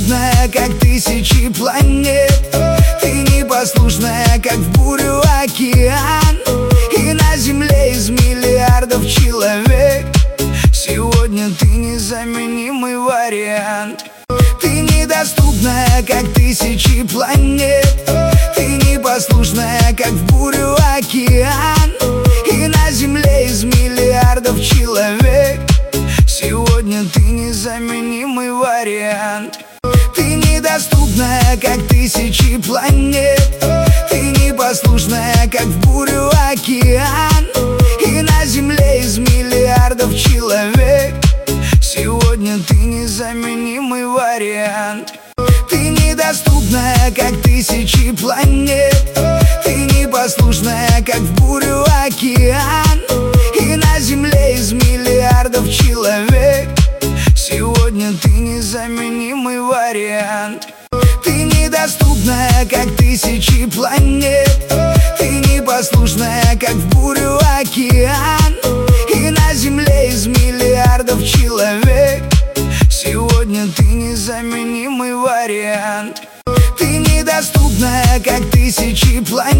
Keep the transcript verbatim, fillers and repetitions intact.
недоступная, как тысячи планет. Ты непослушная, как в бурю океан. И на земле из миллиардов человек сегодня ты незаменимый вариант. Ты недоступная, как тысячи планет. Ты непослушная, как в бурю океан. И на земле из миллиардов человек сегодня ты незаменимый вариант. Ты недоступная, как тысячи планет. Ты непослушная, как в бурю океан. И на земле из миллиардов человек сегодня ты незаменимый вариант. Ты недоступная, как тысячи планет. Ты непослушная, как в бурю океан. И на земле из миллиардов человек сегодня ты незаменимый вариант. Ты недоступная, как тысячи планет. Ты непослушная, как в бурю океан. И на земле из миллиардов человек сегодня ты незаменимый вариант. Ты недоступная, как тысячи планет.